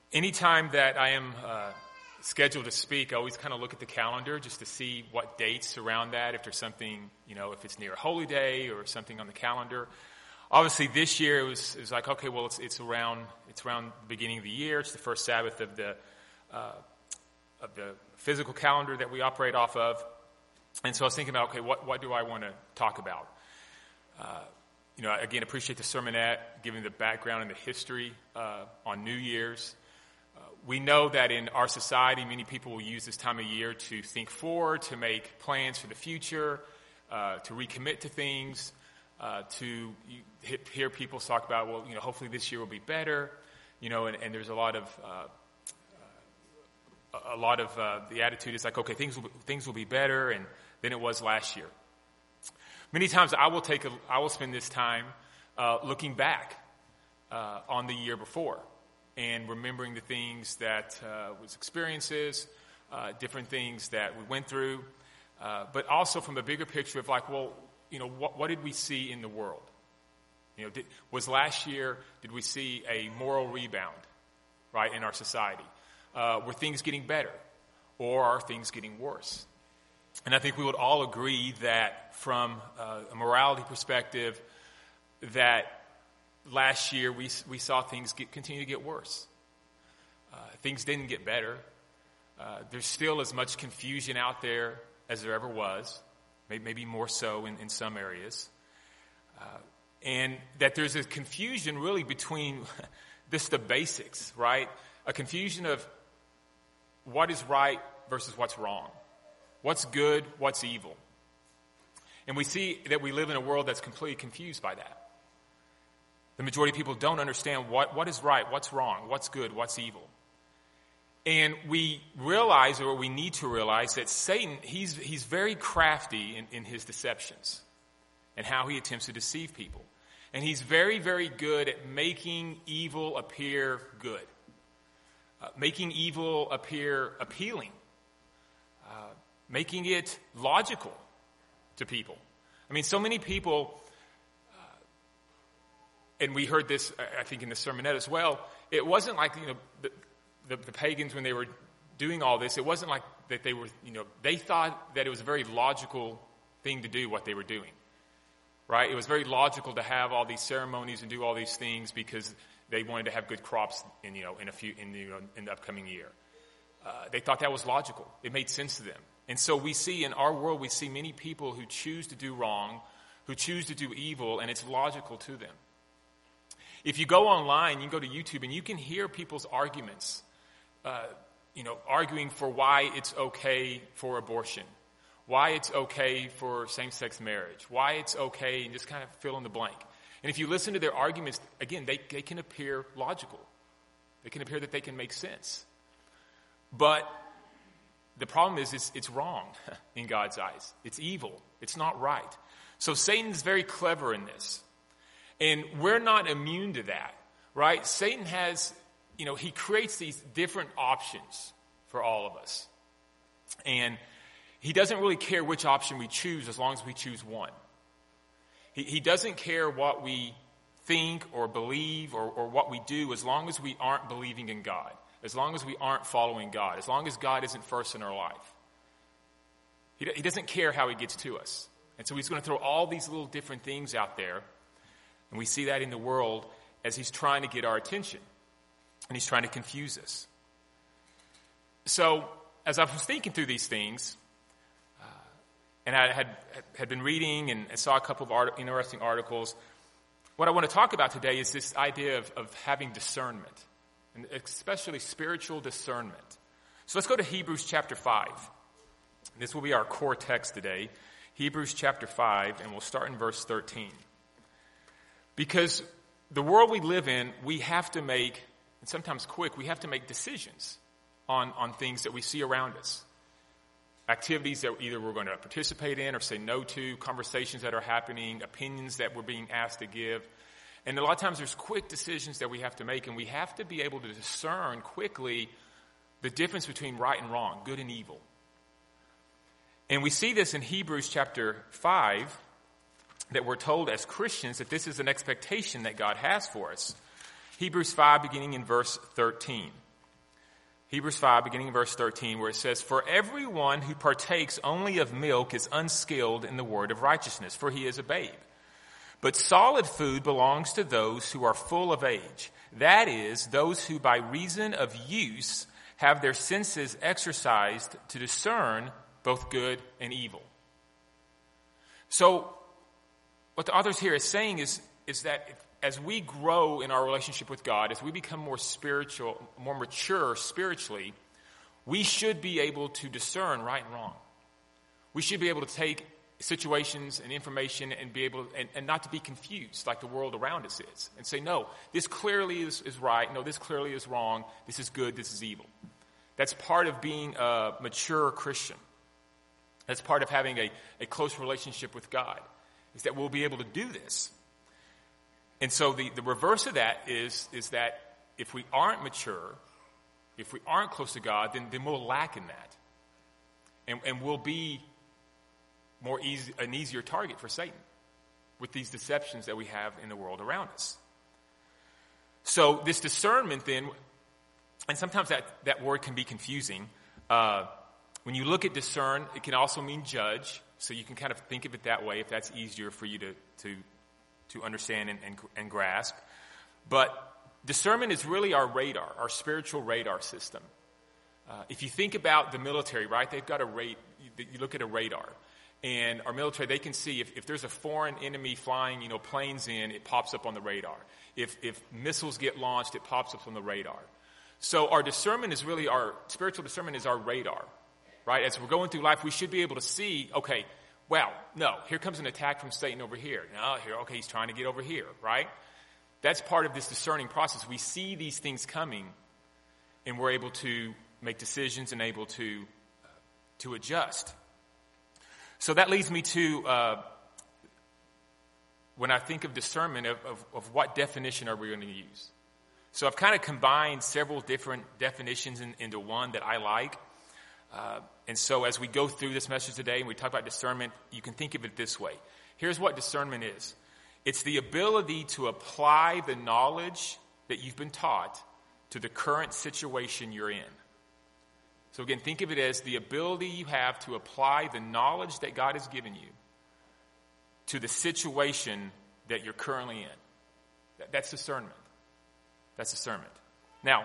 Anytime that I am scheduled to speak, I always kind of look at the calendar just to see what dates around that, if there's something, if it's near a holy day or something on the calendar. Obviously, this year it was like, okay, well, it's around the beginning of the year. It's the first Sabbath of the physical calendar that we operate off of. And so I was thinking about, okay, what do I want to talk about? Again, appreciate the sermonette, giving the background and the history on New Year's. We know that in our society, many people will use this time of year to think forward, to make plans for the future, to recommit to things, to hear people talk about, well, hopefully this year will be better, and there's a lot of the attitude is like, okay, things will be better than it was last year. Many times I will spend this time looking back on the year before and remembering the things that was experiences, different things that we went through, but also from a bigger picture of like, well, what did we see in the world? Was last year, did we see a moral rebound, right, in our society? Were things getting better, or are things getting worse? And I think we would all agree that from a morality perspective, that last year we saw things continue to get worse. Things didn't get better. There's still as much confusion out there as there ever was, maybe more so in some areas. And that there's a confusion really between the basics, right? A confusion of what is right versus what's wrong. What's good, what's evil. And we see that we live in a world that's completely confused by that. The majority of people don't understand what is right, what's wrong, what's good, what's evil. And we realize, or we need to realize, that Satan, he's very crafty in his deceptions and how he attempts to deceive people. And he's very, very good at making evil appear good, making evil appear appealing, making it logical to people. I mean, so many people, and we heard this, I think, in the sermonette as well, it wasn't like, the pagans, when they were doing all this, it wasn't like that they were, they thought that it was a very logical thing to do what they were doing, right? It was very logical to have all these ceremonies and do all these things because they wanted to have good crops in the upcoming year. They thought that was logical. It made sense to them. And so we see in our world, we see many people who choose to do wrong, who choose to do evil, and it's logical to them. If you go online, you can go to YouTube, and you can hear people's arguments, arguing for why it's okay for abortion, why it's okay for same-sex marriage, why it's okay, and just kind of fill in the blank. And if you listen to their arguments, again, they can appear logical. They can appear that they can make sense. But the problem is it's wrong in God's eyes. It's evil. It's not right. So Satan's very clever in this. And we're not immune to that, right? Satan has, he creates these different options for all of us. And he doesn't really care which option we choose as long as we choose one. He doesn't care what we think or believe or what we do as long as we aren't believing in God, as long as we aren't following God, as long as God isn't first in our life. He doesn't care how he gets to us. And so he's going to throw all these little different things out there. And we see that in the world as he's trying to get our attention. And he's trying to confuse us. So as I was thinking through these things, and I had been reading and saw a couple of interesting articles, what I want to talk about today is this idea of having discernment, and especially spiritual discernment. So let's go to Hebrews chapter 5. This will be our core text today, Hebrews chapter 5, and we'll start in verse 13. Because the world we live in, we have to make, and sometimes quick, we have to make decisions on things that we see around us. Activities that either we're going to participate in or say no to, conversations that are happening, opinions that we're being asked to give. And a lot of times there's quick decisions that we have to make, and we have to be able to discern quickly the difference between right and wrong, good and evil. And we see this in Hebrews chapter 5, that we're told as Christians that this is an expectation that God has for us. Hebrews 5, beginning in verse 13. Hebrews 5, beginning in verse 13, where it says, "For everyone who partakes only of milk is unskilled in the word of righteousness, for he is a babe. But solid food belongs to those who are full of age, that is, those who by reason of use have their senses exercised to discern both good and evil." So, what the author here is saying is that as we grow in our relationship with God, as we become more spiritual, more mature spiritually, we should be able to discern right and wrong. We should be able to take situations and information and be able and not to be confused like the world around us is, and say, no, this clearly is right, no, this clearly is wrong, this is good, this is evil. That's part of being a mature Christian. That's part of having a close relationship with God, is that we'll be able to do this. And so the reverse of that is that if we aren't mature, if we aren't close to God, then we'll lack in that. And we'll be an easier target for Satan with these deceptions that we have in the world around us. So this discernment then, and sometimes that word can be confusing. When you look at discern, it can also mean judge. So you can kind of think of it that way if that's easier for you to understand and grasp. But discernment is really our radar, our spiritual radar system. If you think about the military, right, they've got you look at a radar. And our military, they can see if there's a foreign enemy flying, planes in, it pops up on the radar. If missiles get launched, it pops up on the radar. So our discernment is really our spiritual discernment is our radar, right? As we're going through life, we should be able to see, okay, well, no, here comes an attack from Satan over here. No, okay, he's trying to get over here, right? That's part of this discerning process. We see these things coming, and we're able to make decisions and able to adjust. So that leads me to, when I think of discernment, of what definition are we going to use? So I've kind of combined several different definitions into one that I like. And so as we go through this message today and we talk about discernment, you can think of it this way. Here's what discernment is. It's the ability to apply the knowledge that you've been taught to the current situation you're in. So again, think of it as the ability you have to apply the knowledge that God has given you to the situation that you're currently in. That's discernment. That's discernment. Now,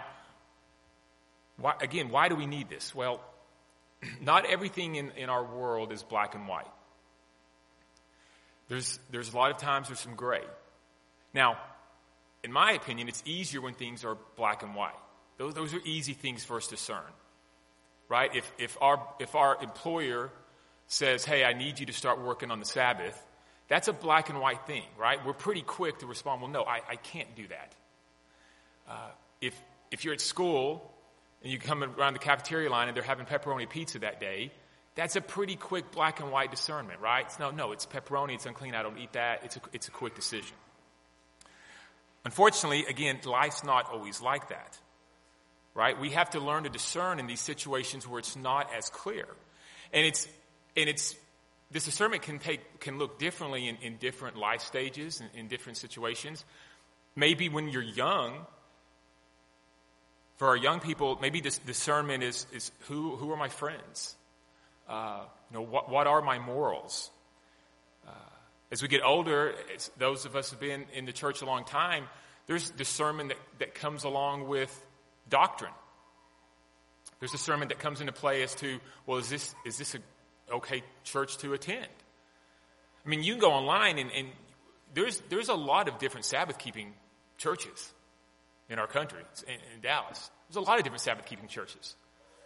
why do we need this? Well, not everything in our world is black and white. There's a lot of times there's some gray. Now, in my opinion, it's easier when things are black and white. Those are easy things for us to discern, right? If our employer says, "Hey, I need you to start working on the Sabbath," that's a black and white thing, right? We're pretty quick to respond, "Well, no, I can't do that." If you're at school and you come around the cafeteria line and they're having pepperoni pizza that day, that's a pretty quick black and white discernment, right? No, it's pepperoni, it's unclean, I don't eat that. It's a quick decision. Unfortunately, again, life's not always like that, right? We have to learn to discern in these situations where it's not as clear. And this discernment can look differently in different life stages and in different situations. Maybe when you're young, for our young people, maybe this discernment is who are my friends? What are my morals? As we get older, those of us who've been in the church a long time, there's discernment that comes along with doctrine. There's discernment that comes into play as to, well, is this a okay church to attend? I mean, you can go online and there's a lot of different Sabbath-keeping churches in our country, in Dallas. There's a lot of different Sabbath-keeping churches.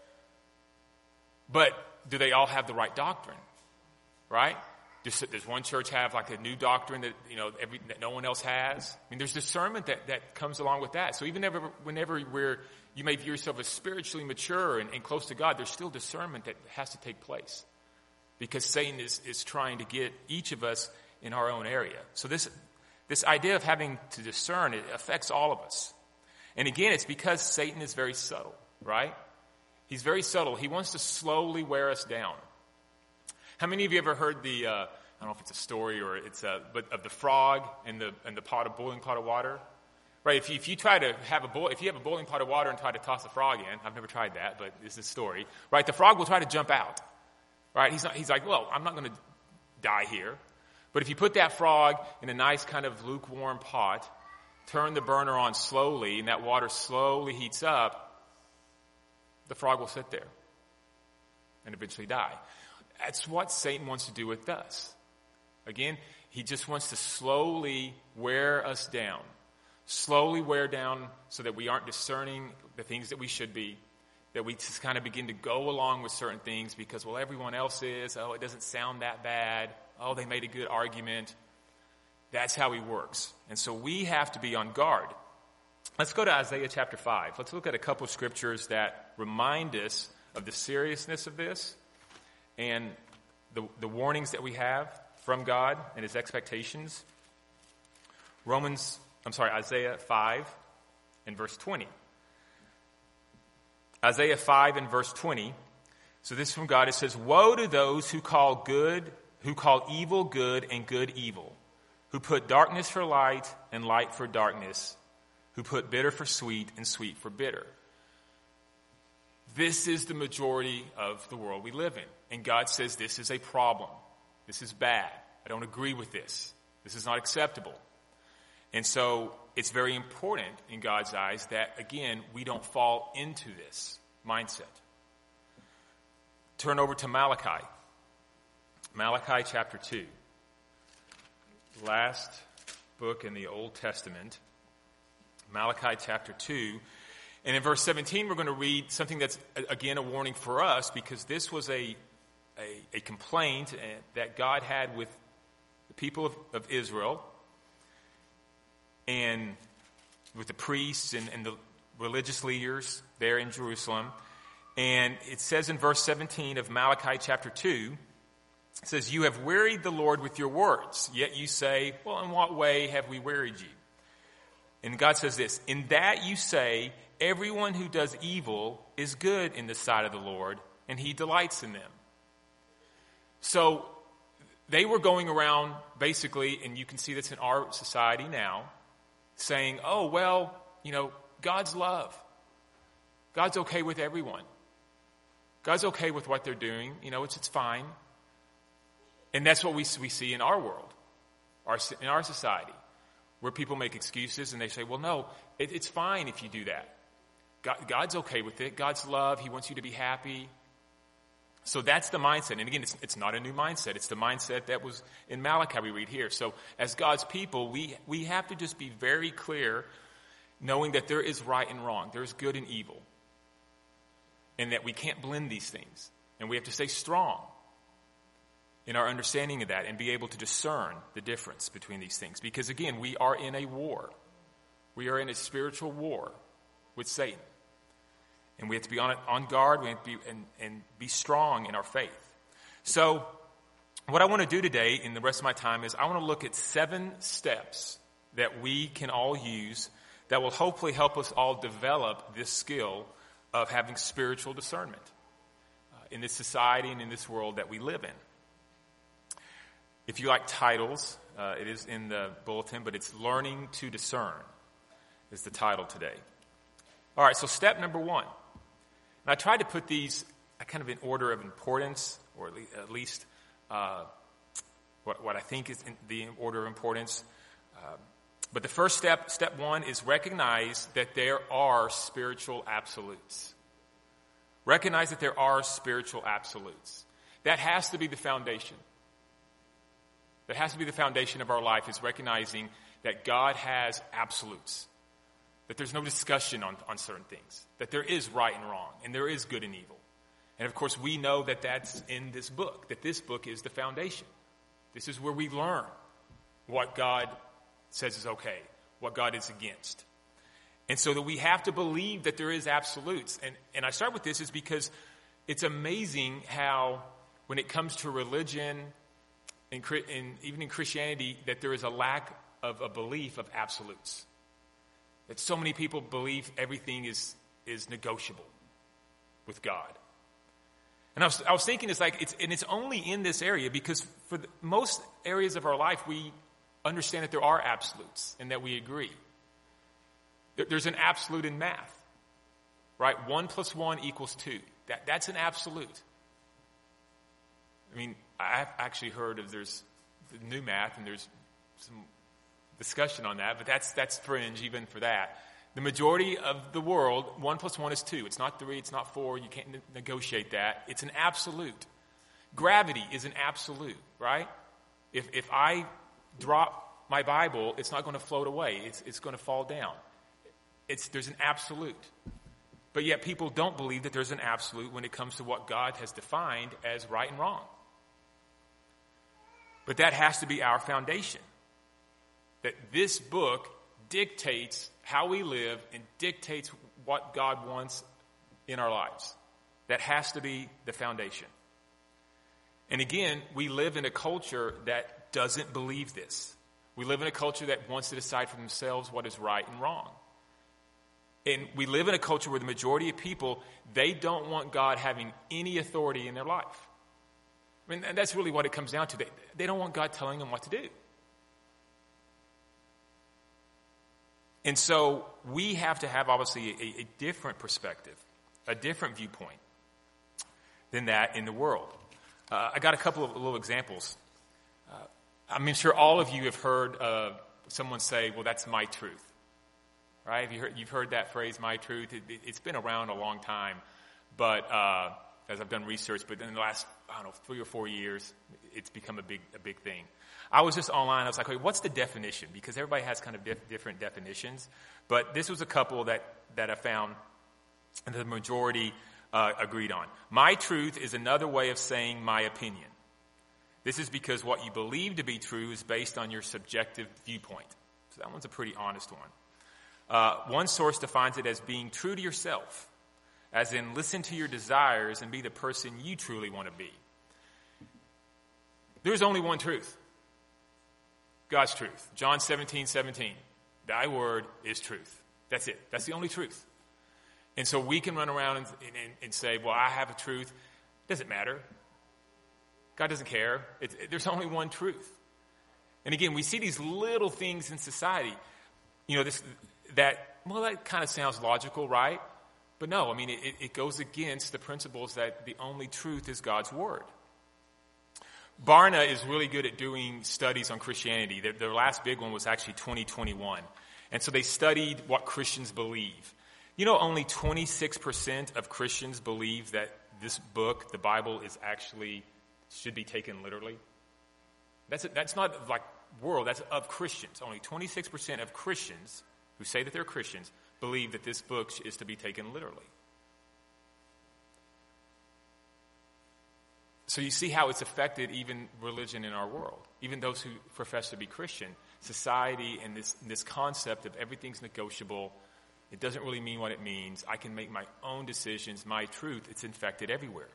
But do they all have the right doctrine? Right? Does one church have like a new doctrine that that no one else has? I mean, there's discernment that comes along with that. So even whenever you may view yourself as spiritually mature and close to God, there's still discernment that has to take place, because Satan is trying to get each of us in our own area. So this idea of having to discern, it affects all of us. And again, it's because Satan is very subtle, right? He's very subtle. He wants to slowly wear us down. How many of you ever heard I don't know if it's a story or but of the frog and the boiling pot of water? Right? If you try to have if you have a boiling pot of water and try to toss a frog in, I've never tried that, but this is a story, right? The frog will try to jump out, right? He's like, well, I'm not going to die here. But if you put that frog in a nice kind of lukewarm pot, turn the burner on slowly, and that water slowly heats up, the frog will sit there and eventually die. That's what Satan wants to do with us. Again, he just wants to slowly wear us down. Slowly wear down so that we aren't discerning the things that we should be, that we just kind of begin to go along with certain things because, well, everyone else is. Oh, it doesn't sound that bad. Oh, they made a good argument. That's how he works. And so we have to be on guard. Let's go to Isaiah chapter 5. Let's look at a couple of scriptures that remind us of the seriousness of this and the warnings that we have from God and his expectations. Isaiah 5 and verse 20. Isaiah 5 and verse 20. So this is from God. It says, "Woe to those who call evil good and good evil, who put darkness for light and light for darkness, who put bitter for sweet and sweet for bitter." This is the majority of the world we live in. And God says this is a problem. This is bad. I don't agree with this. This is not acceptable. And so it's very important in God's eyes that, again, we don't fall into this mindset. Turn over to Malachi. Malachi chapter 2. Last book in the Old Testament. Malachi chapter 2. And in verse 17, we're going to read something that's, again, a warning for us, because this was a complaint that God had with the people of Israel and with the priests and the religious leaders there in Jerusalem. And it says in verse 17 of Malachi chapter 2, it says, "You have wearied the Lord with your words, yet you say, well, in what way have we wearied you?" And God says this, "In that you say, everyone who does evil is good in the sight of the Lord, and he delights in them." So they were going around basically, and you can see this in our society now, saying, oh, well, God's love. God's okay with everyone. God's okay with what they're doing. It's fine. And that's what we see in our world, in our society, where people make excuses and they say, well, no, it's fine if you do that. God's okay with it. God's love. He wants you to be happy. So that's the mindset. And again, it's not a new mindset. It's the mindset that was in Malachi we read here. So as God's people, we have to just be very clear, knowing that there is right and wrong. There is good and evil. And that we can't blend these things. And we have to stay strong in our understanding of that and be able to discern the difference between these things. Because again, we are in a war. We are in a spiritual war with Satan. And we have to be on guard. We have to be strong in our faith. So what I want to do today in the rest of my time is I want to look at 7 steps that we can all use that will hopefully help us all develop this skill of having spiritual discernment in this society and in this world that we live in. If you like titles, it is in the bulletin, but it's Learning to Discern is the title today. All right, so step number 1. And I tried to put these kind of in order of importance, or at least what I think is in the order of importance. But the first step 1, is recognize that there are spiritual absolutes. Recognize that there are spiritual absolutes. That has to be the foundation. That has to be the foundation of our life, is recognizing that God has absolutes. That there's no discussion on certain things. That there is right and wrong, and there is good and evil. And of course, we know that that's in this book, that this book is the foundation. This is where we learn what God says is okay, what God is against. And so that we have to believe that there is absolutes. And I start with this is because it's amazing how when it comes to religion and even in Christianity, that there is a lack of a belief of absolutes. That so many people believe everything is negotiable with God. And I was thinking, it's only in this area because for most areas of our life, we understand that there are absolutes and that we agree. There's an absolute in math, right? 1 + 1 = 2. That's an absolute. I mean, I've actually heard of there's the new math, and there's some discussion on that, but that's fringe even for that. The majority of the world, 1 + 1 = 2. It's not 3, it's not 4. You can't negotiate that. It's an absolute. Gravity is an absolute, right? If I drop my Bible, it's not going to float away. It's going to fall down. There's an absolute. But yet people don't believe that there's an absolute when it comes to what God has defined as right and wrong. But that has to be our foundation. That this book dictates how we live and dictates what God wants in our lives. That has to be the foundation. And again, we live in a culture that doesn't believe this. We live in a culture that wants to decide for themselves what is right and wrong. And we live in a culture where the majority of people, they don't want God having any authority in their life. I mean, and that's really what it comes down to. They don't want God telling them what to do. And so we have to have, obviously, a different perspective, a different viewpoint than that in the world. I got a couple of little examples. I'm sure all of you have heard someone say, well, that's my truth. Right? You've heard that phrase, my truth. It's been around a long time, but as I've done research, but in the last, 3 or 4 years, it's become a big thing. I was just online. I was like, wait, what's the definition? Because everybody has kind of different definitions. But this was a couple that I found and the majority agreed on. My truth is another way of saying my opinion. This is because what you believe to be true is based on your subjective viewpoint. So that one's a pretty honest one. One source defines it as being true to yourself, as in listen to your desires and be the person you truly want to be. There's only one truth. God's truth. John 17:17. Thy word is truth. That's it. That's the only truth. And so we can run around and say, well, I have a truth. Doesn't matter. God doesn't care. There's only one truth. And again, we see these little things in society. That kind of sounds logical, right? But no, I mean, it goes against the principles that the only truth is God's word. Barna is really good at doing studies on Christianity. Their last big one was actually 2021. And so they studied what Christians believe. Only 26% of Christians believe that this book, the Bible, should be taken literally. That's not like world, that's of Christians. Only 26% of Christians who say that they're Christians believe that this book is to be taken literally. So you see how it's affected even religion in our world. Even those who profess to be Christian, society and this concept of everything's negotiable, it doesn't really mean what it means. I can make my own decisions, my truth, it's infected everywhere.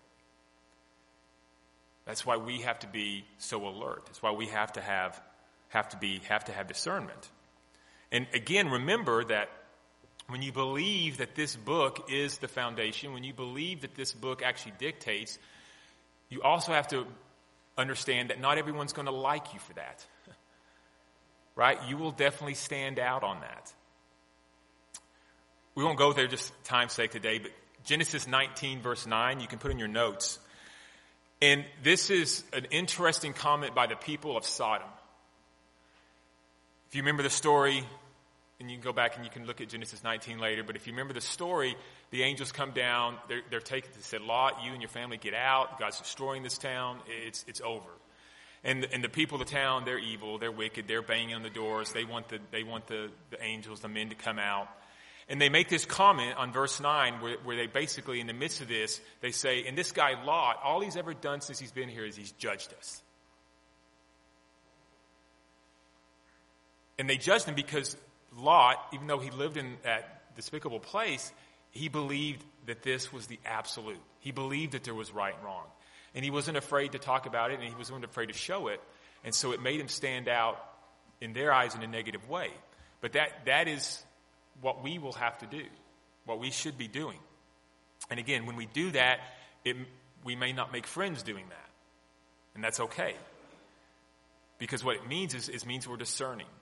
That's why we have to be so alert. That's why we have to have discernment. And again, remember that when you believe that this book is the foundation, when you believe that this book actually dictates, you also have to understand that not everyone's going to like you for that. Right? You will definitely stand out on that. We won't go there just time's sake today, but Genesis 19, verse 9, you can put in your notes. And this is an interesting comment by the people of Sodom. If you remember the story, and you can go back and you can look at Genesis 19 later, but if you remember the story, the angels come down, they said, Lot, you and your family get out, God's destroying this town, it's over. And the people of the town, they're evil, they're wicked, they're banging on the doors, they want the angels, the men to come out. And they make this comment on verse 9 where they basically, in the midst of this, they say, and this guy Lot, all he's ever done since he's been here is he's judged us. And they judged him because Lot, even though he lived in that despicable place, he believed that this was the absolute. He believed that there was right and wrong. And he wasn't afraid to talk about it, and he wasn't afraid to show it. And so it made him stand out in their eyes in a negative way. But that is what we will have to do, what we should be doing. And again, when we do that, we may not make friends doing that. And that's okay. Because what it means is it means we're discerning.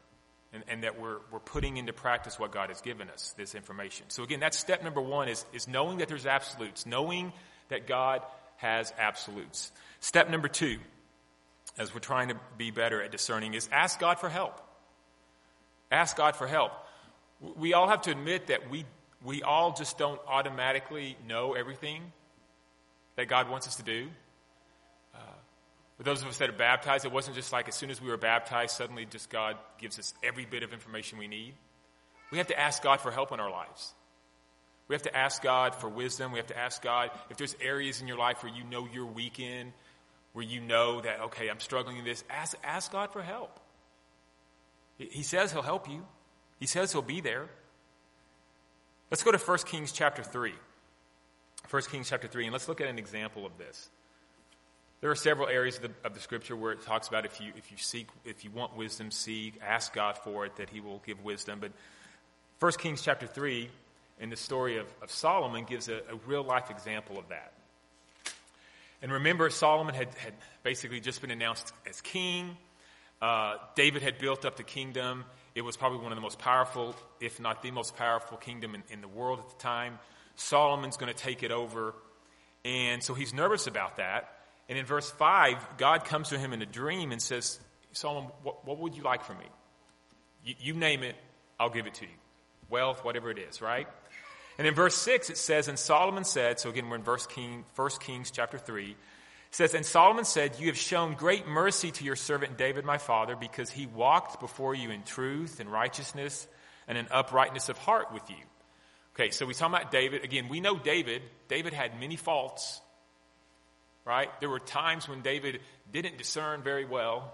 and that we're putting into practice what God has given us, this information. So again, that's step number one is knowing that there's absolutes, knowing that God has absolutes. Step number two, as we're trying to be better at discerning, is ask God for help. Ask God for help. We all have to admit that we all just don't automatically know everything that God wants us to do. For those of us that are baptized, it wasn't just like as soon as we were baptized, suddenly just God gives us every bit of information we need. We have to ask God for help in our lives. We have to ask God for wisdom. We have to ask God if there's areas in your life where you know you're weak in, where you know that, okay, I'm struggling in this. Ask God for help. He says he'll help you. He says he'll be there. Let's go to 1 Kings chapter 3. 1 Kings chapter 3, and let's look at an example of this. There are several areas of the scripture where it talks about if you want wisdom, ask God for it, that he will give wisdom. But 1 Kings chapter 3, in the story of Solomon, gives a real life example of that. And remember, Solomon had basically just been announced as king. David had built up the kingdom. It was probably one of the most powerful, if not the most powerful kingdom in the world at the time. Solomon's going to take it over. And so he's nervous about that. And in verse 5, God comes to him in a dream and says, Solomon, what would you like from me? You name it, I'll give it to you. Wealth, whatever it is, right? And in verse 6, it says, and Solomon said, so again, we're in 1 Kings chapter 3, it says, and Solomon said, you have shown great mercy to your servant David, my father, because he walked before you in truth and righteousness and in uprightness of heart with you. Okay, so we're talking about David. Again, we know David. David had many faults, right? There were times when David didn't discern very well,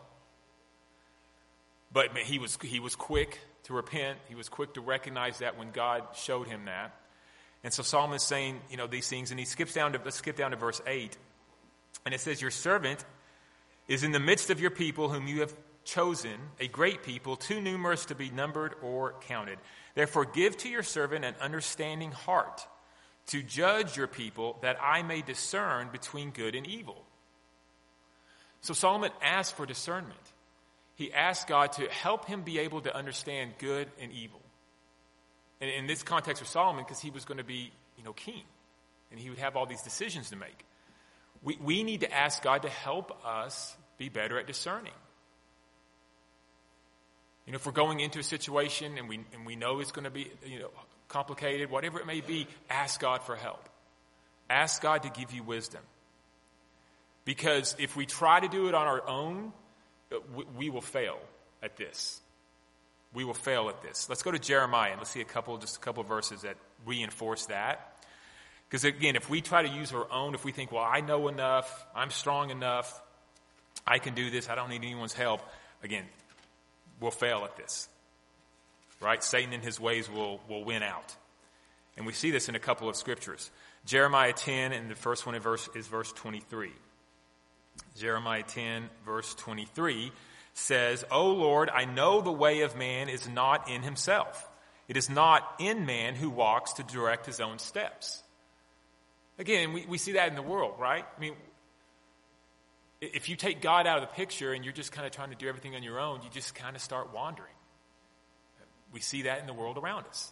but he was quick to repent. He was quick to recognize that when God showed him that. And so Solomon is saying, these things, and let's skip down to verse 8. And it says, your servant is in the midst of your people whom you have chosen, a great people, too numerous to be numbered or counted. Therefore give to your servant an understanding heart to judge your people, that I may discern between good and evil. So Solomon asked for discernment. He asked God to help him be able to understand good and evil. And in this context for Solomon, because he was going to be, king, and he would have all these decisions to make. We need to ask God to help us be better at discerning. If we're going into a situation and we know it's going to be, complicated, whatever it may be, ask God for help. Ask God to give you wisdom. Because if we try to do it on our own, we will fail at this. We will fail at this. Let's go to Jeremiah and let's see a couple of verses that reinforce that. Because again, if we try to use our own, if we think, well, I know enough, I'm strong enough, I can do this, I don't need anyone's help, again, we'll fail at this. Right? Satan in his ways will win out. And we see this in a couple of scriptures. Jeremiah 10, and the first one is verse 23. Jeremiah 10, verse 23 says, O Lord, I know the way of man is not in himself. It is not in man who walks to direct his own steps. Again, we see that in the world, right? I mean, if you take God out of the picture and you're just kind of trying to do everything on your own, you just kind of start wandering. We see that in the world around us.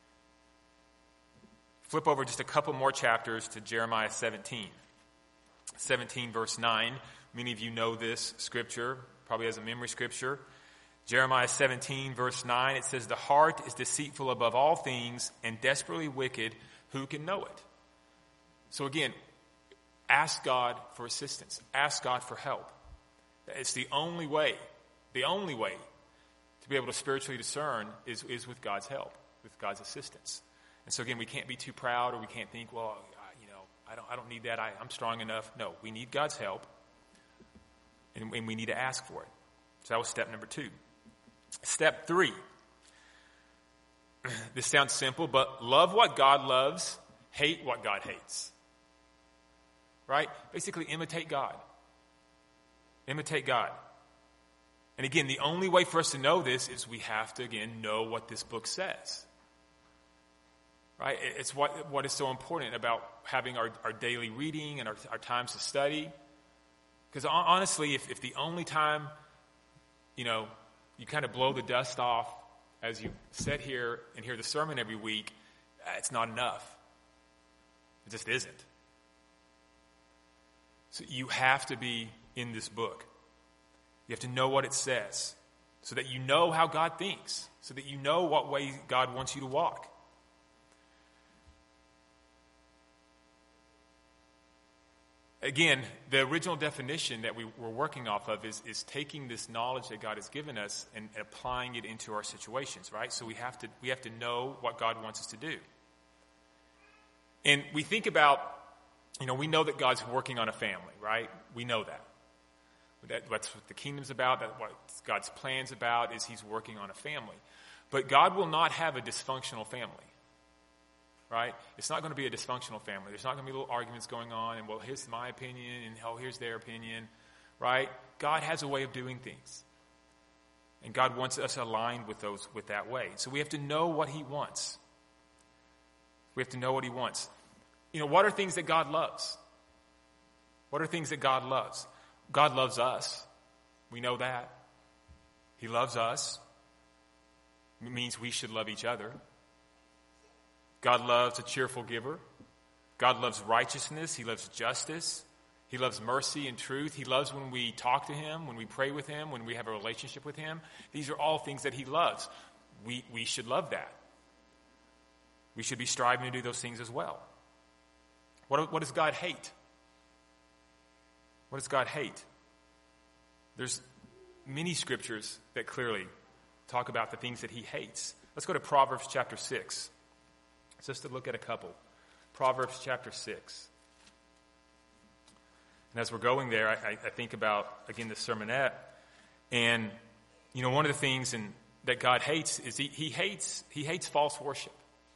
Flip over just a couple more chapters to Jeremiah 17. 17 verse 9. Many of you know this scripture, probably as a memory scripture. Jeremiah 17 verse 9, it says, the heart is deceitful above all things and desperately wicked. Who can know it? So again, ask God for assistance. Ask God for help. It's the only way to be able to spiritually discern is with God's help, with God's assistance. And so again, we can't be too proud, or we can't think, well, I don't need that. I'm strong enough. No, we need God's help, and we need to ask for it. So that was step number 2. Step 3. This sounds simple, but love what God loves, hate what God hates. Right? Basically, imitate God. Imitate God. And again, the only way for us to know this is we have to, again, know what this book says. Right? It's what is so important about having our daily reading and our times to study. Because honestly, if the only time, you kind of blow the dust off as you sit here and hear the sermon every week, it's not enough. It just isn't. So you have to be in this book. You have to know what it says so that you know how God thinks, so that you know what way God wants you to walk. Again, the original definition that we were working off of is taking this knowledge that God has given us and applying it into our situations, right? So we have to know what God wants us to do. And we think about, we know that God's working on a family, right? We know that. That's what the kingdom's about. That's what God's plan's about, is he's working on a family. But God will not have a dysfunctional family, right? It's not going to be a dysfunctional family. There's not going to be little arguments going on and, well, here's my opinion and, oh, here's their opinion, right? God has a way of doing things. And God wants us aligned with that way. So we have to know what he wants. We have to know what he wants. What are things that God loves? What are things that God loves? God loves us. We know that. He loves us. It means we should love each other. God loves a cheerful giver. God loves righteousness. He loves justice. He loves mercy and truth. He loves when we talk to him, when we pray with him, when we have a relationship with him. These are all things that he loves. We should love that. We should be striving to do those things as well. What does God hate? What does God hate? There's many scriptures that clearly talk about the things that he hates. Let's go to Proverbs chapter 6. Just to look at a couple. Proverbs chapter 6. And as we're going there, I think about, again, the sermonette. And, one of the things that God hates is he hates false worship.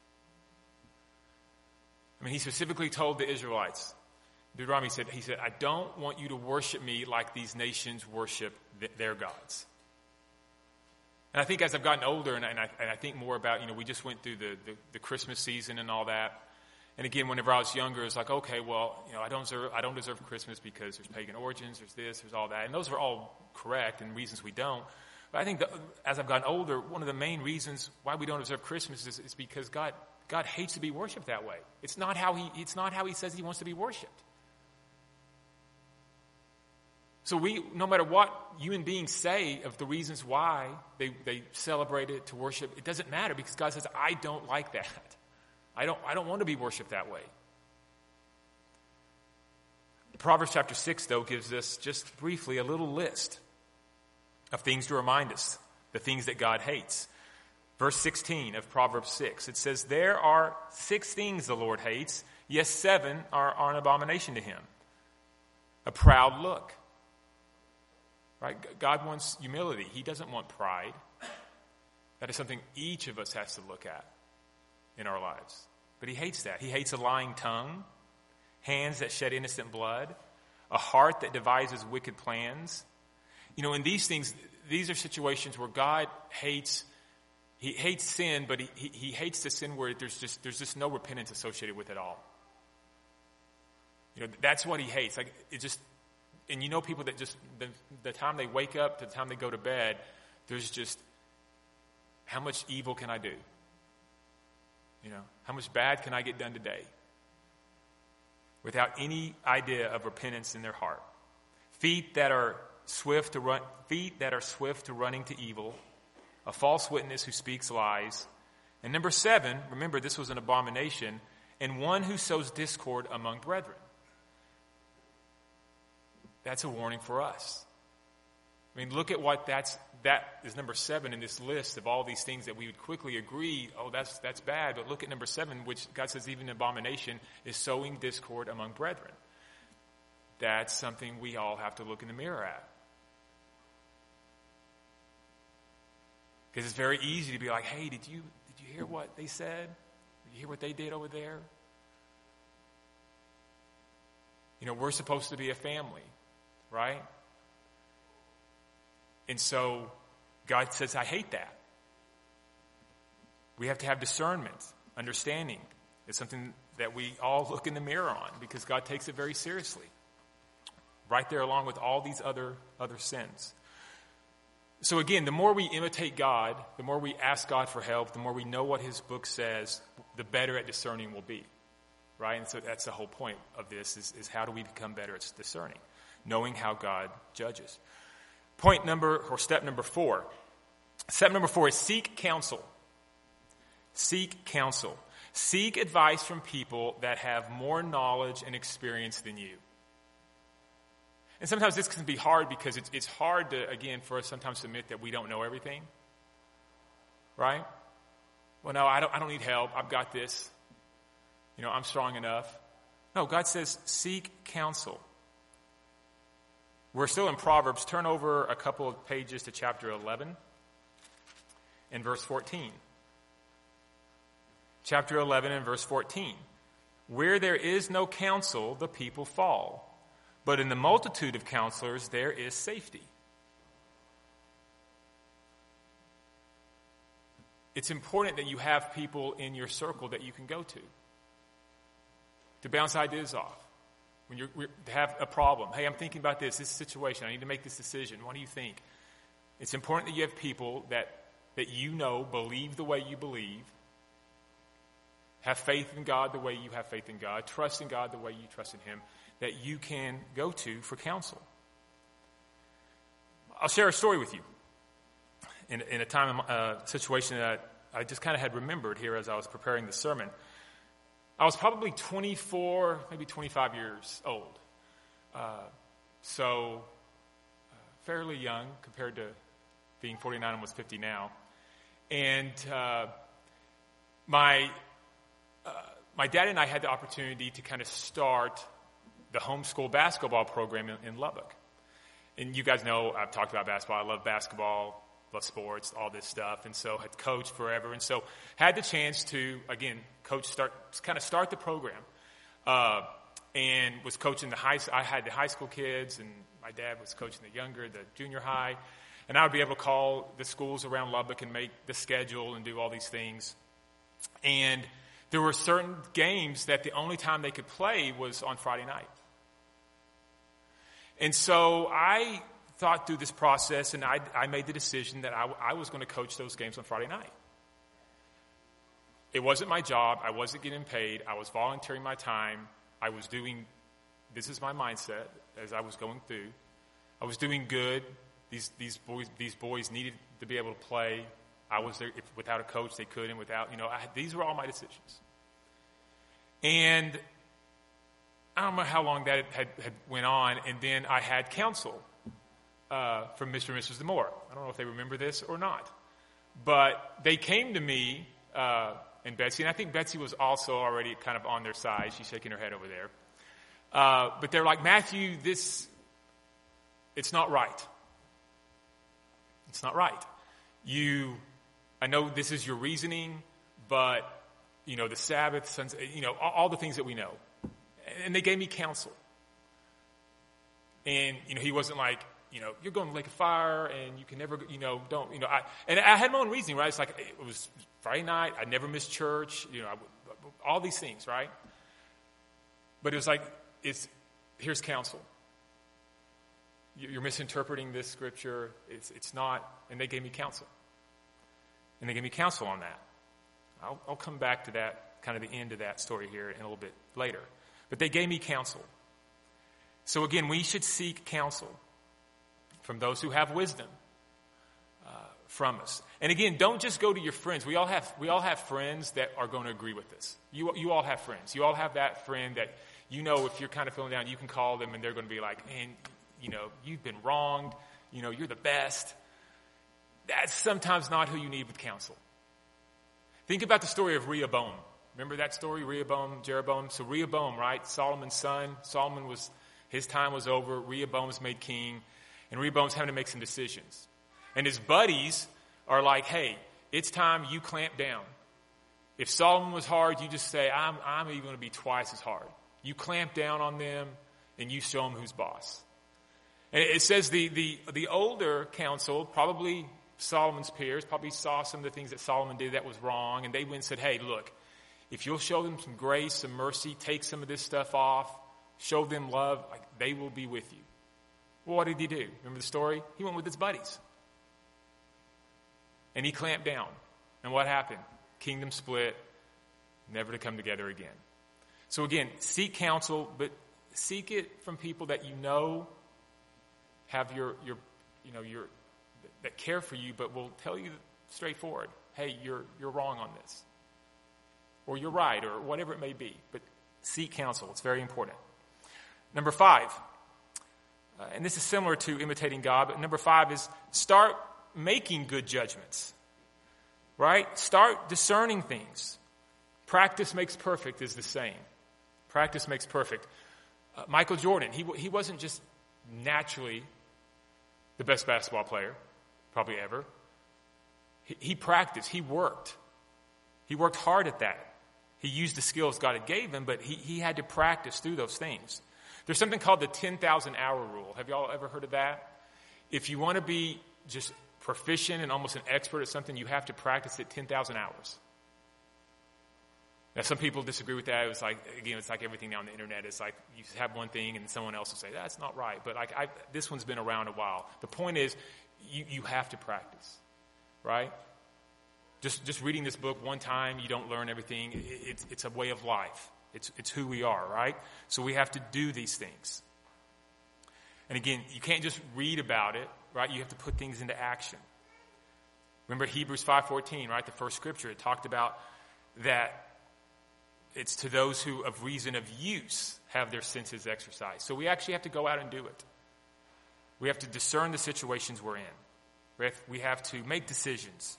He specifically told the Israelites, Deuteronomy he said, I don't want you to worship me like these nations worship their gods. And I think as I've gotten older and I think more about, we just went through the Christmas season and all that. And again, whenever I was younger, it's like, okay, well, I don't deserve Christmas because there's pagan origins, there's this, there's all that. And those are all correct and reasons we don't. But I think that as I've gotten older, one of the main reasons why we don't observe Christmas is because God hates to be worshipped that way. It's not how he says he wants to be worshipped. So no matter what human beings say of the reasons why they celebrate it to worship, it doesn't matter because God says, I don't like that. I don't want to be worshipped that way. Proverbs chapter 6, though, gives us just briefly a little list of things to remind us, the things that God hates. Verse 16 of Proverbs 6, it says, there are 6 things the Lord hates, yes, 7 are an abomination to him. A proud look. Right? God wants humility. He doesn't want pride. That is something each of us has to look at in our lives. But he hates that. He hates a lying tongue, hands that shed innocent blood, a heart that devises wicked plans. In these things, these are situations where God hates. He hates sin, but he hates the sin where there's just no repentance associated with it all. That's what he hates. Like it just. And people that just, the time they wake up to the time they go to bed, there's just, how much evil can I do? How much bad can I get done today? Without any idea of repentance in their heart. Feet that are swift to running to evil, a false witness who speaks lies. And number 7, remember this was an abomination, and one who sows discord among brethren. That's a warning for us. Look at what that is number 7 in this list of all these things that we would quickly agree, oh, that's bad. But look at number 7, which God says even abomination is sowing discord among brethren. That's something we all have to look in the mirror at. Because it's very easy to be like, hey, did you hear what they said? Did you hear what they did over there? We're supposed to be a family. Right? And so God says, I hate that. We have to have discernment, understanding. It's something that we all look in the mirror on because God takes it very seriously. Right there along with all these other sins. So again, the more we imitate God, the more we ask God for help, the more we know what his book says, the better at discerning we'll be. Right? And so that's the whole point of this is how do we become better at discerning? Knowing how God judges. Step number 4. Step number 4 is seek counsel. Seek counsel. Seek advice from people that have more knowledge and experience than you. And sometimes this can be hard because it's hard to, again, for us sometimes to admit that we don't know everything. Right? Well, no, I don't need help. I've got this. I'm strong enough. No, God says seek counsel. We're still in Proverbs. Turn over a couple of pages to chapter 11 and verse 14. Chapter 11 and verse 14. Where there is no counsel, the people fall. But in the multitude of counselors, there is safety. It's important that you have people in your circle that you can go to bounce ideas off. When you have a problem, hey, I'm thinking about this situation. I need to make this decision. What do you think? It's important that you have people that believe the way you believe, have faith in God the way you have faith in God, trust in God the way you trust in him, that you can go to for counsel. I'll share a story with you in a time, situation that I just kind of had remembered here as I was preparing the sermon. I was probably 24, maybe 25 years old. So fairly young compared to being 49, almost 50 now. And my dad and I had the opportunity to kind of start the homeschool basketball program in Lubbock. And you guys know I've talked about basketball. I love basketball, love sports, all this stuff. And so had coached forever. And so had the chance to, again, start the program. And was coaching I had the high school kids, and my dad was coaching the junior high. And I would be able to call the schools around Lubbock and make the schedule and do all these things. And there were certain games that the only time they could play was on Friday night. And so I thought through this process, and I made the decision that I was going to coach those games on Friday night. It wasn't my job. I wasn't getting paid. I was volunteering my time. This is my mindset as I was going through. I was doing good. These boys needed to be able to play. I was there. If without a coach, they couldn't. These were all my decisions. And I don't know how long that had went on, and then I had counsel from Mr. and Mrs. DeMore. I don't know if they remember this or not. But they came to me and Betsy, and I think Betsy was also already kind of on their side. She's shaking her head over there. But they're like, Matthew, it's not right. It's not right. I know this is your reasoning, but, the Sabbath, all the things that we know. And they gave me counsel. And, he wasn't like, you're going to lake of fire and you can never, and I had my own reasoning, right? It's like, it was Friday night. I never missed church, all these things, right? But it was like, here's counsel. You're misinterpreting this scripture. It's not, and they gave me counsel. And they gave me counsel on that. I'll come back to that, kind of the end of that story here in a little bit later. But they gave me counsel. So again, we should seek counsel from those who have wisdom from us. And again, don't just go to your friends. We all have friends that are going to agree with this. You all have friends. You all have that friend that if you're kind of feeling down, you can call them and they're going to be like, man, you've been wronged. You're the best. That's sometimes not who you need with counsel. Think about the story of Rehoboam. Remember that story, Rehoboam, Jeroboam? So Rehoboam, right? Solomon's son. His time was over. Rehoboam was made king. And Rehoboam's having to make some decisions. And his buddies are like, hey, it's time you clamp down. If Solomon was hard, you just say, I'm even going to be twice as hard. You clamp down on them and you show them who's boss. And it says the older council, probably Solomon's peers, probably saw some of the things that Solomon did that was wrong. And they went and said, hey, look, if you'll show them some grace, some mercy, take some of this stuff off, show them love, they will be with you. Well, what did he do? Remember the story? He went with his buddies. And he clamped down. And what happened? Kingdom split, never to come together again. So again, seek counsel, but seek it from people that you know have that care for you, but will tell you straightforward, hey, you're wrong on this. Or you're right, or whatever it may be. But seek counsel. It's very important. Number 5, and this is similar to imitating God, but number 5 is start making good judgments. Right? Start discerning things. Practice makes perfect is the saying. Practice makes perfect. Michael Jordan, he wasn't just naturally the best basketball player, probably ever. He practiced. He worked. He worked hard at that. He used the skills God had gave him, but he had to practice through those things. There's something called the 10,000 hour rule. Have y'all ever heard of that? If you want to be just proficient and almost an expert at something, you have to practice it 10,000 hours. Now, some people disagree with that. It's like everything now on the internet. It's like you have one thing and someone else will say, that's not right. But this one's been around a while. The point is, you have to practice, right? Just reading this book one time, you don't learn everything. It's a way of life. It's who we are, right? So we have to do these things. And again, you can't just read about it, right? You have to put things into action. Remember Hebrews 5:14, right? The first scripture, it talked about that it's to those who of reason of use have their senses exercised. So we actually have to go out and do it. We have to discern the situations we're in. We have to make decisions.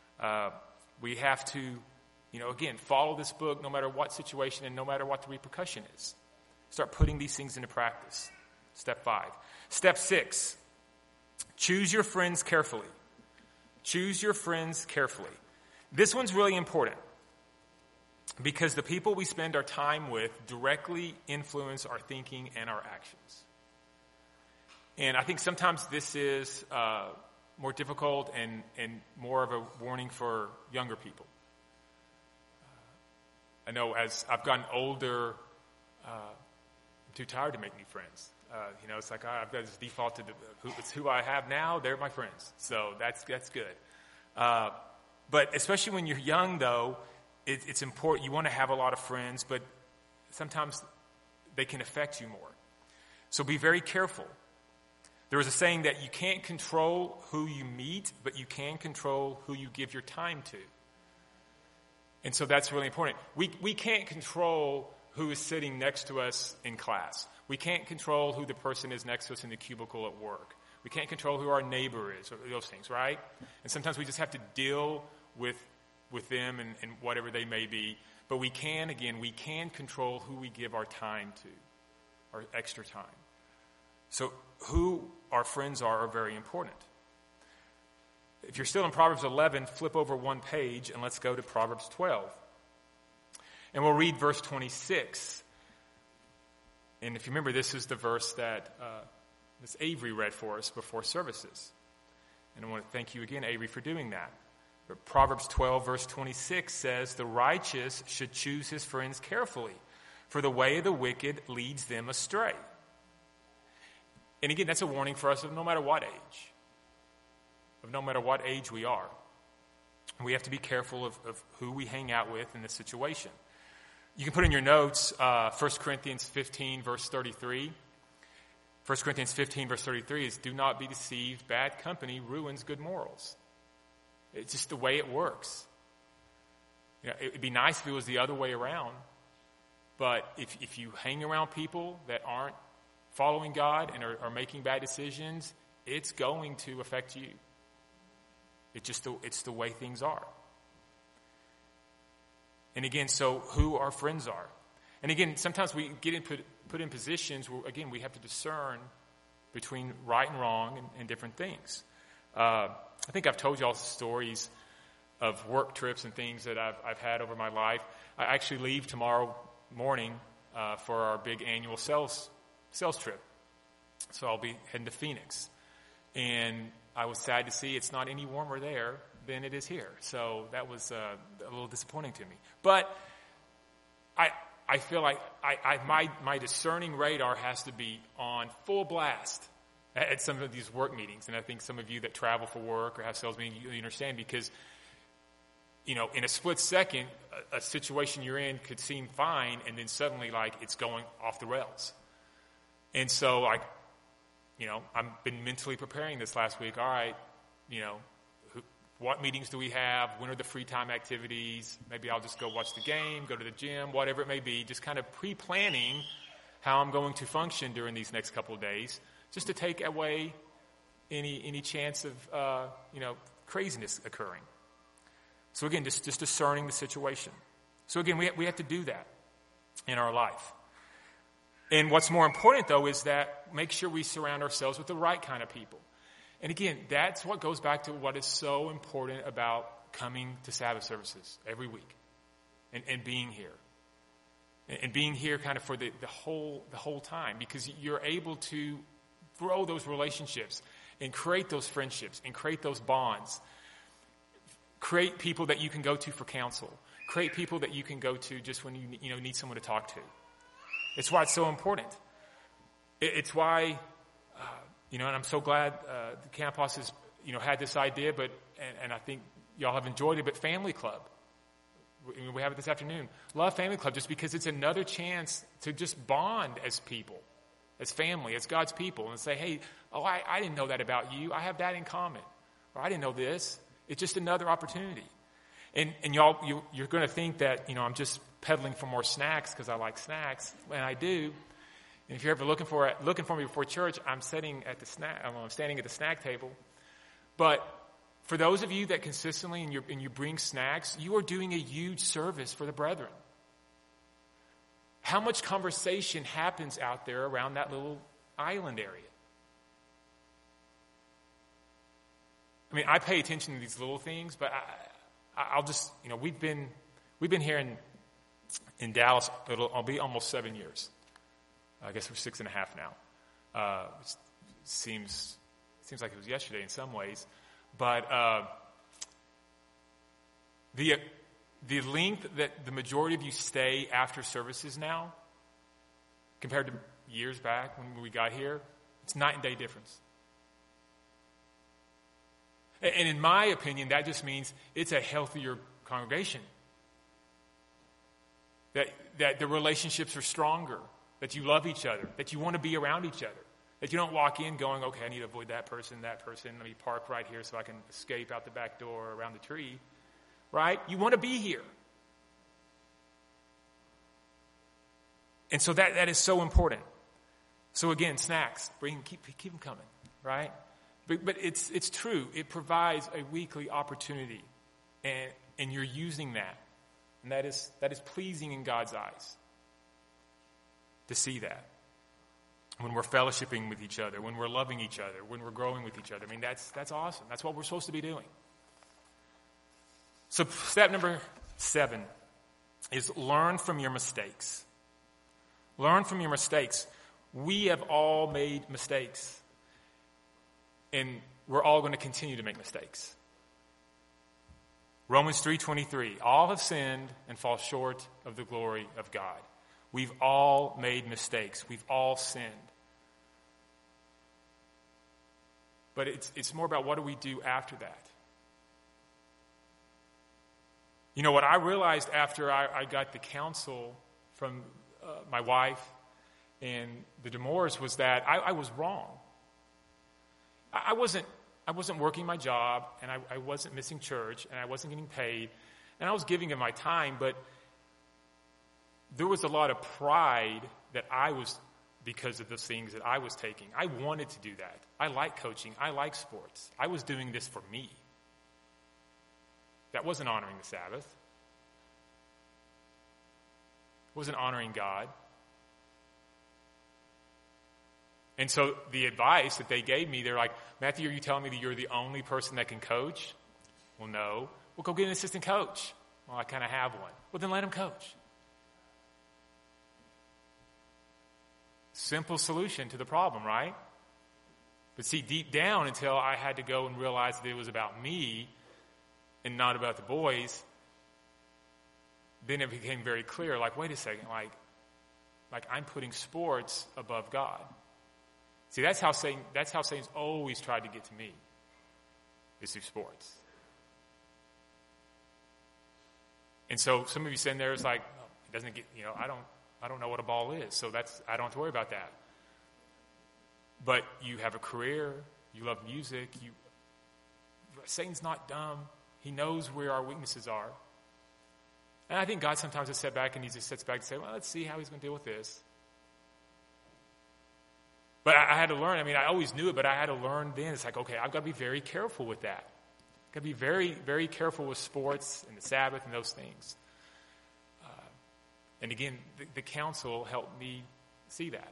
We have to, again, follow this book no matter what situation and no matter what the repercussion is. Start putting these things into practice. Step 5. Step 6, choose your friends carefully. Choose your friends carefully. This one's really important because the people we spend our time with directly influence our thinking and our actions. And I think sometimes this is more difficult and more of a warning for younger people. I know as I've gotten older, I'm too tired to make new friends. It's like I've got this default to it's who I have now. They're my friends, so that's good. But especially when you're young, though, it's important. You want to have a lot of friends, but sometimes they can affect you more. So be very careful. There was a saying that you can't control who you meet, but you can control who you give your time to. And so that's really important. We can't control who is sitting next to us in class. We can't control who the person is next to us in the cubicle at work. We can't control who our neighbor is, or those things, right? And sometimes we just have to deal with them and whatever they may be. But we can control who we give our time to, our extra time. So who our friends are very important. If you're still in Proverbs 11, flip over one page and let's go to Proverbs 12. And we'll read verse 26. And if you remember, this is the verse that Ms. Avery read for us before services. And I want to thank you again, Avery, for doing that. But Proverbs 12, verse 26 says, "The righteous should choose his friends carefully, for the way of the wicked leads them astray." And again, that's a warning for us of no matter what age. Of no matter what age we are. We have to be careful of who we hang out with in this situation. You can put in your notes 1 Corinthians 15, verse 33. 1 Corinthians 15, verse 33 is, "Do not be deceived. Bad company ruins good morals." It's just the way it works. It'd be nice if it was the other way around. But if you hang around people that aren't following God and are making bad decisions, it's going to affect you. It's the way things are. And again, so who our friends are. And again, sometimes we get put in positions where, again, we have to discern between right and wrong and different things. I think I've told you all stories of work trips and things that I've had over my life. I actually leave tomorrow morning for our big annual sales trip. So I'll be heading to Phoenix. And I was sad to see it's not any warmer there than it is here. So that was a little disappointing to me. But I feel like my discerning radar has to be on full blast at some of these work meetings. And I think some of you that travel for work or have sales meetings, you understand because, in a split second, a situation you're in could seem fine, and then suddenly, it's going off the rails. And so, I've been mentally preparing this last week. All right, what meetings do we have? When are the free time activities? Maybe I'll just go watch the game, go to the gym, whatever it may be. Just kind of pre-planning how I'm going to function during these next couple of days, just to take away any chance of craziness occurring. So again, just discerning the situation. So again, we have to do that in our life. And what's more important, though, is that make sure we surround ourselves with the right kind of people. And again, that's what goes back to what is so important about coming to Sabbath services every week and being here. And being here kind of for the whole time, because you're able to grow those relationships and create those friendships and create those bonds. Create people that you can go to for counsel. Create people that you can go to just when you need someone to talk to. It's why it's so important. It's why, and I'm so glad the campus has, had this idea, and I think y'all have enjoyed it, but Family Club. We have it this afternoon. Love Family Club just because it's another chance to just bond as people, as family, as God's people, and say, hey, I didn't know that about you. I have that in common. Or I didn't know this. It's just another opportunity. And y'all, you're going to think that, I'm just peddling for more snacks because I like snacks, and I do. And if you're ever looking for me before church, I'm standing at the snack table. But for those of you that consistently and you bring snacks, you are doing a huge service for the brethren. How much conversation happens out there around that little island area? I mean, I pay attention to these little things, but I'll just, we've been here in Dallas. I'll be almost 7 years. I guess we're 6.5 now. It seems like it was yesterday in some ways, but the length that the majority of you stay after services now, compared to years back when we got here, it's night and day difference. And in my opinion, that just means it's a healthier congregation. That the relationships are stronger, that you love each other, that you want to be around each other, that you don't walk in going, okay, I need to avoid that person, let me park right here so I can escape out the back door around the tree, right? You want to be here. And so that is so important. So again, snacks, keep them coming, right? But it's true. It provides a weekly opportunity, and you're using that, and that is pleasing in God's eyes. To see that when we're fellowshipping with each other, when we're loving each other, when we're growing with each other. I mean, that's awesome. That's what we're supposed to be doing. So step number 7 is learn from your mistakes. Learn from your mistakes. We have all made mistakes. And we're all going to continue to make mistakes. Romans 3:23, all have sinned and fall short of the glory of God. We've all made mistakes. We've all sinned. But it's more about what do we do after that. What I realized after I got the counsel from my wife and the DeMoores was that I was wrong. I wasn't working my job, and I wasn't missing church, and I wasn't getting paid, and I was giving him my time, but there was a lot of pride that I was, because of the things that I was taking. I wanted to do that. I like coaching. I like sports. I was doing this for me. That wasn't honoring the Sabbath. It wasn't honoring God. And so the advice that they gave me, they're like, Matthew, are you telling me that you're the only person that can coach? Well, no. Well, go get an assistant coach. Well, I kind of have one. Well, then let him coach. Simple solution to the problem, right? But see, deep down, until I had to go and realize that it was about me and not about the boys, then it became very clear, like, wait a second, like I'm putting sports above God. See, that's how Satan's always tried to get to me, is through sports. And so some of you sitting there is like, oh, it doesn't get, I don't know what a ball is, so I don't have to worry about that. But you have a career, you love music, Satan's not dumb. He knows where our weaknesses are. And I think God sometimes has sat back and he just sits back and say, well, let's see how he's going to deal with this. But I had to learn. I always knew it, but I had to learn then. It's like, okay, I've got to be very careful with that. I've got to be very, very careful with sports and the Sabbath and those things. And again, the counsel helped me see that.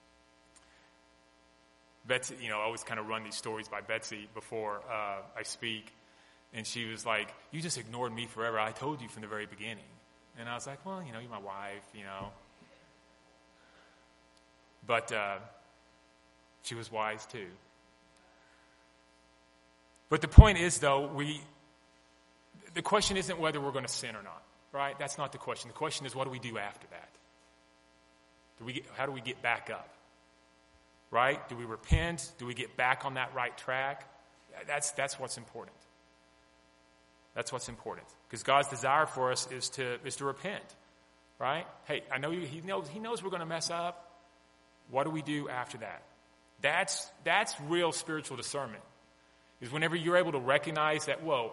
Betsy, I always kind of run these stories by Betsy before I speak. And she was like, you just ignored me forever. I told you from the very beginning. And I was like, well, you're my wife, But she was wise too. But the point is, though, the question isn't whether we're going to sin or not, right? That's not the question. The question is, what do we do after that? How do we get back up? Right? Do we repent? Do we get back on that right track? That's what's important. That's what's important. Because God's desire for us is to repent. Right? Hey, I know He knows we're going to mess up. What do we do after that? That's real spiritual discernment. Is whenever you're able to recognize that, whoa,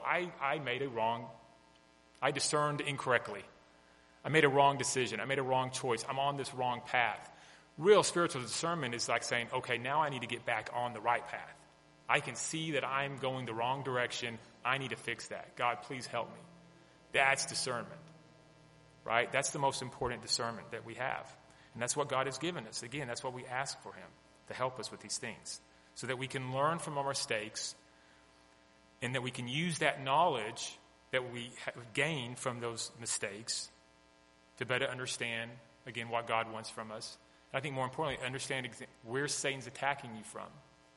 I discerned incorrectly. I made a wrong decision. I made a wrong choice. I'm on this wrong path. Real spiritual discernment is like saying, okay, now I need to get back on the right path. I can see that I'm going the wrong direction. I need to fix that. God, please help me. That's discernment, right? That's the most important discernment that we have. And that's what God has given us. Again, that's what we ask for Him, to help us with these things, so that we can learn from our mistakes and that we can use that knowledge that we have gained from those mistakes to better understand, again, what God wants from us. I think more importantly, understand where Satan's attacking you from.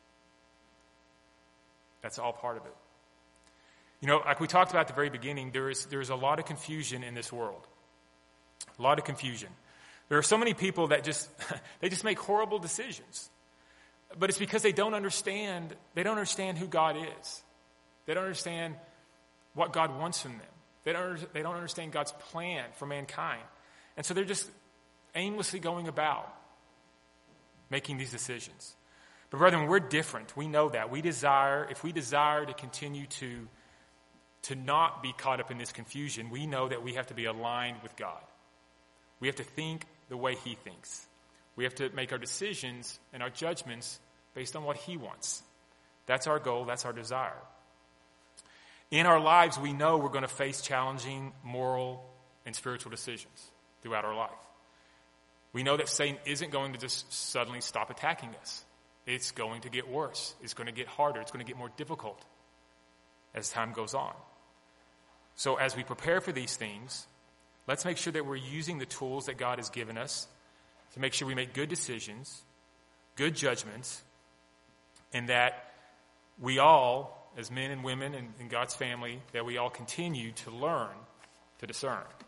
That's all part of it. Like we talked about at the very beginning, there's a lot of confusion in this world. A lot of confusion. There are so many people that they just make horrible decisions. But it's because they don't understand who God is. They don't understand what God wants from them. They don't understand God's plan for mankind. And so they're just aimlessly going about making these decisions. But brethren, we're different. We know that. If we desire to continue to not be caught up in this confusion, we know that we have to be aligned with God. We have to think the way He thinks. We have to make our decisions and our judgments based on what He wants. That's our goal. That's our desire. In our lives, we know we're going to face challenging moral and spiritual decisions throughout our life. We know that Satan isn't going to just suddenly stop attacking us. It's going to get worse. It's going to get harder. It's going to get more difficult as time goes on. So as we prepare for these things, let's make sure that we're using the tools that God has given us to make sure we make good decisions, good judgments, and that we all, as men and women in God's family, that we all continue to learn to discern.